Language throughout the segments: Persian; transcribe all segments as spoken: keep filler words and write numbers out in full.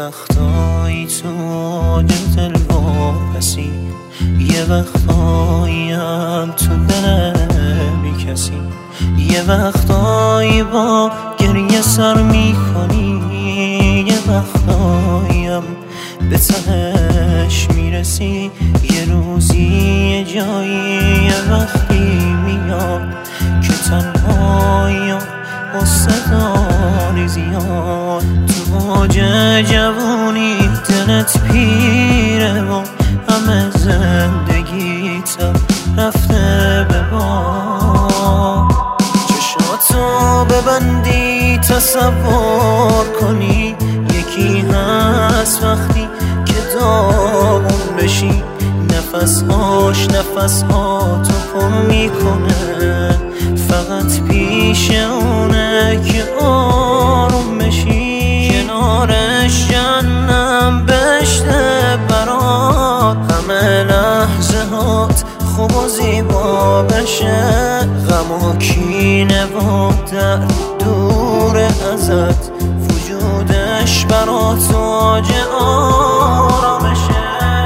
وقتایی تو اوج دل واپسی، یه وقتایی هم تو دل بی کسی، یه وقتایی با گریه سر میکنی، یه وقتایی هم به تهش میرسی. یه روزی یه جایی یه وقتی میاد که تنهایی و صداری زیاد. تو اوج جوونی دلت پیره و همه زندگیت رفته به باد. چشاتو ببندی تصور کنی یکی هست وقتی که داغون بشی، نفسهاش نفسهاتو پر میکنه، فقط پیش اونه که آروم بشی. کنارش جنم بشته برات، همه لحظه هات خوب و زیبا بشه، غم و کینه و درد دور ازت، وجودش برات اوج آرامشه.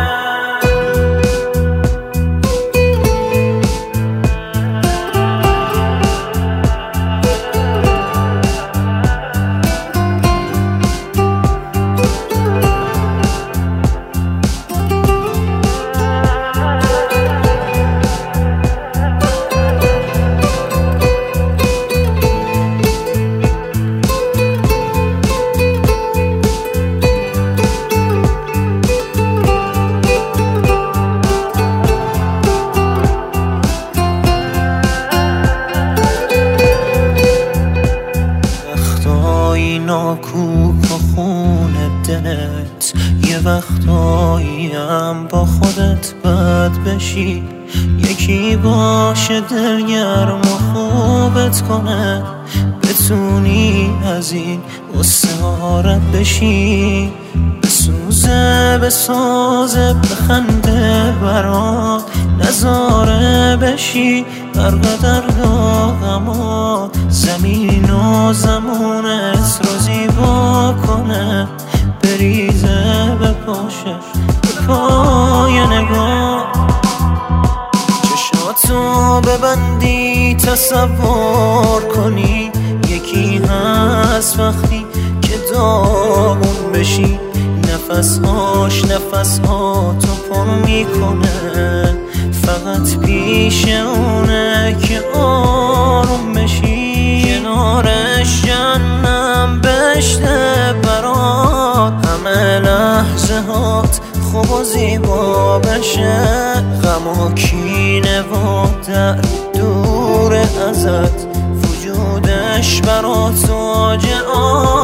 ناکوک و خون دلت، یه وقتایی هم با خودت بد بشی، یکی باشه دلگرم و خوبت کنه، بتونی از این اسارت بشی. بسوزه بسازه بخنده برات، نظاره بشی برقدر داغمات، زمین و زمونت رو زیبا کنه، بریزه به پاشش به پای نگاه. چشاتو ببندی تصور کنی یکی هست وقتی که داغون بشی، نفسهاش نفسهاتو پر میکنه، فقط پیش اونه که آروم بشی. کنارش جنم بشته برات، همه لحظه هات خوب و زیبا بشه، غم و کینه و درد دور ازت، وجودش برات اوج